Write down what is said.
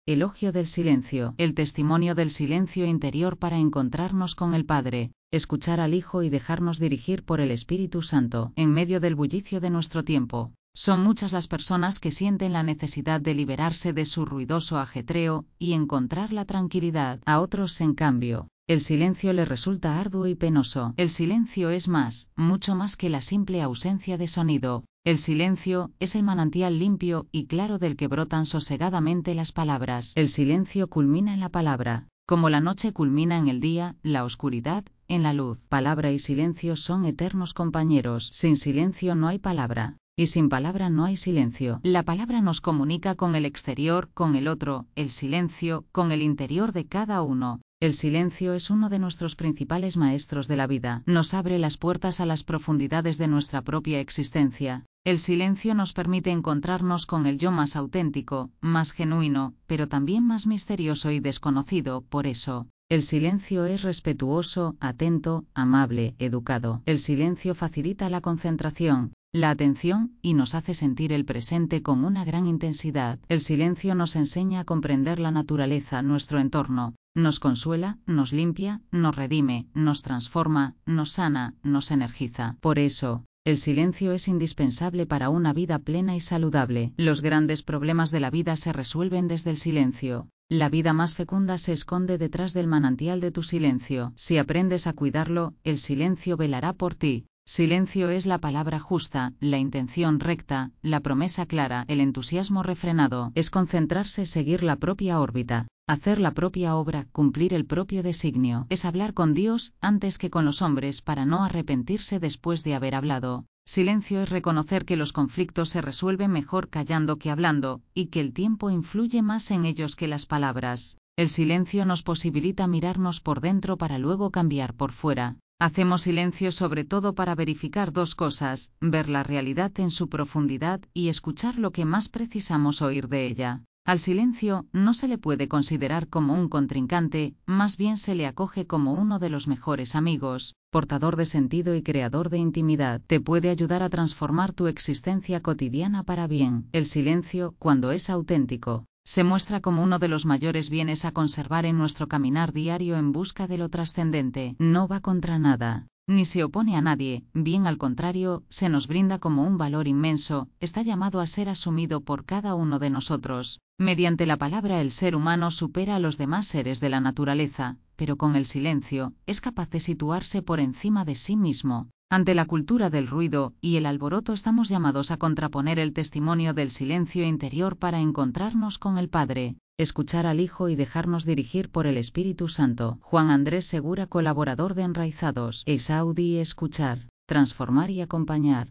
Elogio del silencio, el testimonio del silencio interior para encontrarnos con el Padre. Escuchar al Hijo y dejarnos dirigir por el Espíritu Santo, en medio del bullicio de nuestro tiempo. Son muchas las personas que sienten la necesidad de liberarse de su ruidoso ajetreo y encontrar la tranquilidad. A otros, en cambio, el silencio les resulta arduo y penoso. El silencio es más, mucho más que la simple ausencia de sonido. El silencio es el manantial limpio y claro del que brotan sosegadamente las palabras. El silencio culmina en la palabra, como la noche culmina en el día, la oscuridad en la luz. Palabra y silencio son eternos compañeros. Sin silencio no hay palabra, y sin palabra no hay silencio. La palabra nos comunica con el exterior, con el otro, el silencio, con el interior de cada uno. El silencio es uno de nuestros principales maestros de la vida. Nos abre las puertas a las profundidades de nuestra propia existencia. El silencio nos permite encontrarnos con el yo más auténtico, más genuino, pero también más misterioso y desconocido. Por eso, el silencio es respetuoso, atento, amable, educado. El silencio facilita la concentración, la atención, y nos hace sentir el presente con una gran intensidad. El silencio nos enseña a comprender la naturaleza, nuestro entorno, nos consuela, nos limpia, nos redime, nos transforma, nos sana, nos energiza. Por eso, el silencio es indispensable para una vida plena y saludable. Los grandes problemas de la vida se resuelven desde el silencio. La vida más fecunda se esconde detrás del manantial de tu silencio. Si aprendes a cuidarlo, el silencio velará por ti. Silencio es la palabra justa, la intención recta, la promesa clara, el entusiasmo refrenado. Es concentrarse, seguir la propia órbita, hacer la propia obra, cumplir el propio designio. Es hablar con Dios antes que con los hombres para no arrepentirse después de haber hablado. Silencio es reconocer que los conflictos se resuelven mejor callando que hablando, y que el tiempo influye más en ellos que las palabras. El silencio nos posibilita mirarnos por dentro para luego cambiar por fuera. Hacemos silencio sobre todo para verificar dos cosas: ver la realidad en su profundidad y escuchar lo que más precisamos oír de ella. Al silencio no se le puede considerar como un contrincante, más bien se le acoge como uno de los mejores amigos, portador de sentido y creador de intimidad. Te puede ayudar a transformar tu existencia cotidiana para bien. El silencio, cuando es auténtico, se muestra como uno de los mayores bienes a conservar en nuestro caminar diario en busca de lo trascendente. No va contra nada, ni se opone a nadie, bien al contrario, se nos brinda como un valor inmenso, está llamado a ser asumido por cada uno de nosotros. Mediante la palabra el ser humano supera a los demás seres de la naturaleza, pero con el silencio, es capaz de situarse por encima de sí mismo. Ante la cultura del ruido y el alboroto estamos llamados a contraponer el testimonio del silencio interior para encontrarnos con el Padre, escuchar al Hijo y dejarnos dirigir por el Espíritu Santo. Juan Andrés Segura, colaborador de Enraizados. Esaudi, escuchar, transformar y acompañar.